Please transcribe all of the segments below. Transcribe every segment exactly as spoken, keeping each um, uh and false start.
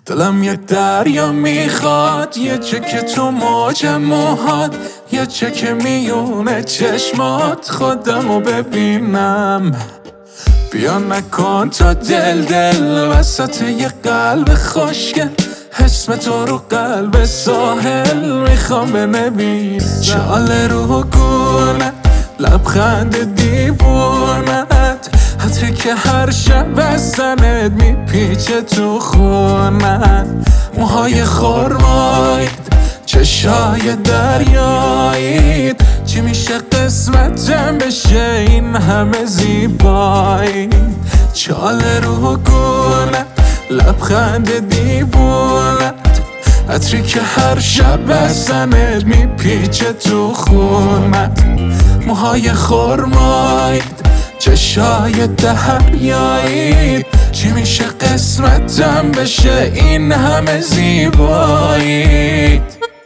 دلم یک دریا میخواد، یه چکه تو موج موهات، یه چکه میونه چشمات، خودمو ببینم. بیا نکن تا دل دل وسط یه قلب خوشگل، اسم تو رو قلب ساحل میخوام بنویسم. چاله رو گونه لبخند دیوونت، حتی که هر شب بزنت میپیچه تو خونت. موهای خرمایید، چشای دریایید، چی میشه قسمتم بشه این همه زیبایی. چاله رو گونه لبخند دیوونت، عطری که هر شب بزنت میپیچه تو خونت. موهای خرمایید، چشای دریایید، چی میشه قسمتم بشه این همه زیبایی.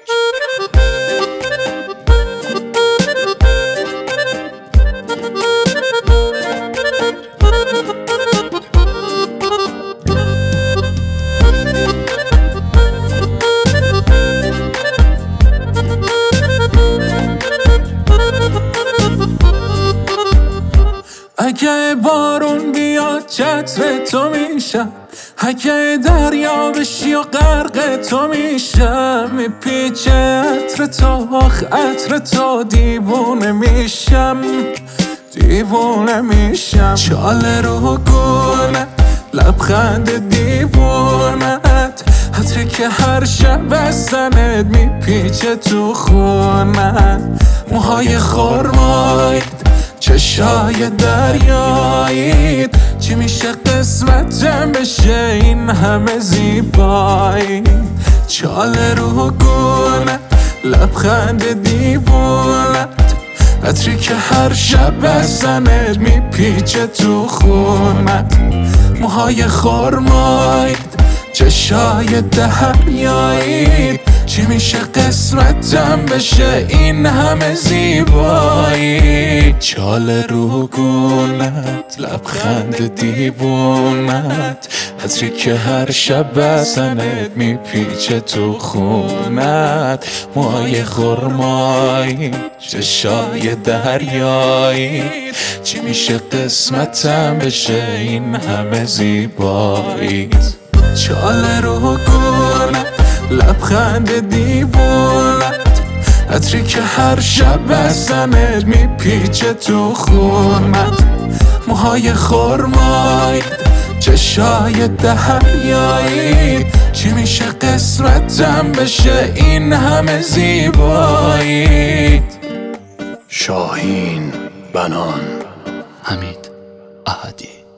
اگه بارون بیاد چتر تو میشم، اگه دریا بشی و غرق تو میشم، میپیچه عطر تو آخ عطر تو، دیوونه میشم دیوونه میشم. چاله رو گونه لبخند دیوونت، عطری که هر شب بزنت میپیچه تو خونت. موهای خرمایید، چشای دریایید، چی میشه قسمتم بشه این همه زیبایی. چاله رو گونه لبخند دیوونت، عطری که هر شب بزنت میپیچه تو خونت. موهای خرمایید، چشای دریایید، چی میشه قسمتم بشه این همه زیبایی. چاله رو گونت لبخند دیوونت، عطری که هر شب بزنت میپیچه تو خونت. موهای خرمایی، چشای دریایی، چی میشه قسمتم بشه این همه زیبایی. چاله رو گونه لبخند دیوونت، عطری که هر شب بزنت میپیچه تو خونت. موهای خرمایید، چشای دریایید، چی میشه قسمتم بشه این همه زیبایی. شاهین بنان حمید احدی.